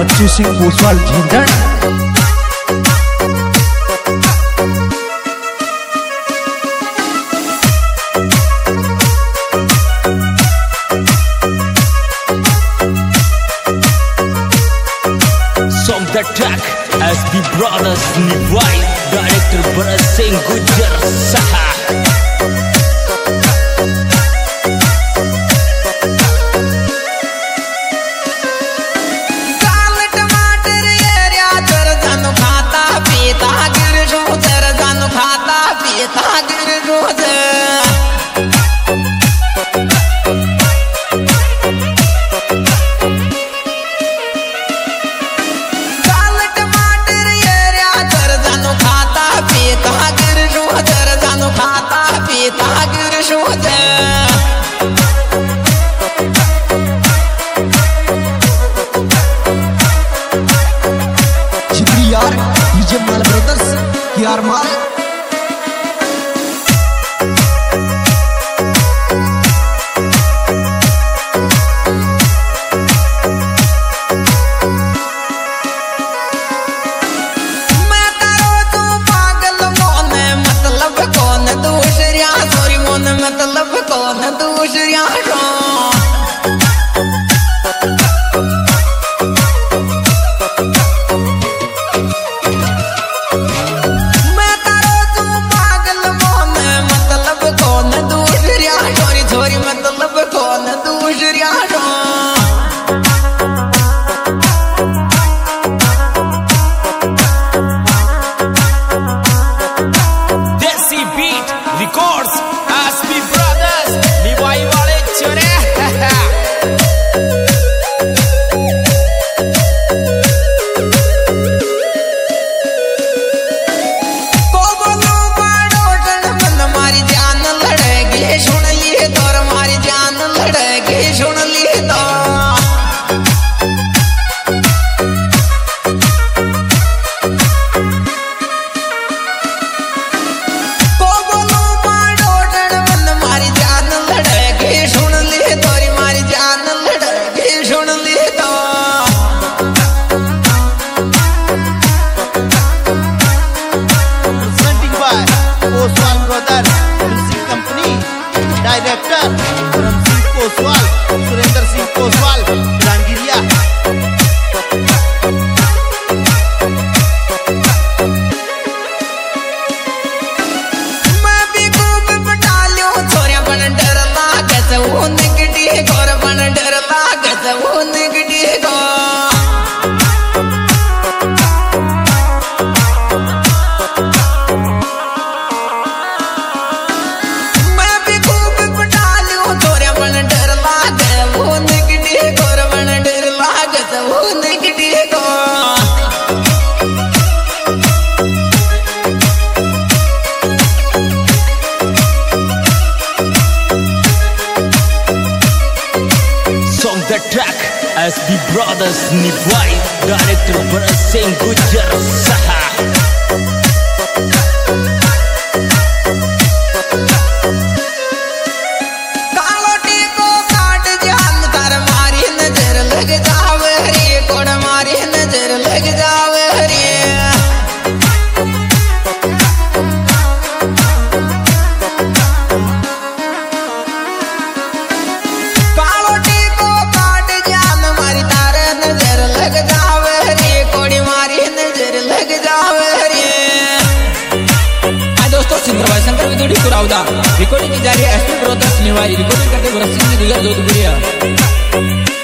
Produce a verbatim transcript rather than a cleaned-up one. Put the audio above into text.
बच्चू सिंह पोसवाल झिंझण। Song the track S B Brothers Nivai, Director Bharat Singh Gujar Saha. यार DJ Mal brothers यार माल मैं करो तू पागल मोने मतलब कौन दूसरिया सॉरी मोने मतलब कौन दूसरिया डायरेक्टर धर्म सिंह पोसवाल, सुरेंद्र सिंह पोसवाल, रंगीरिया। मैं भी खूब पटा लियो छोरिया बन डर लागे से वो निकटी गोर बन डर लागे से वो निकटी गो The track S B Brothers Nivai, Director Bharat Singh Gujar Saha. कालोटी को काट जान कर मारी नजर लग जावे रे कोड़ मारी नजर लग जावे रे रिकॉर्डिंग की जा रही है S B brothers Niwai, recording करते भरत सिंह जोधपुरिया।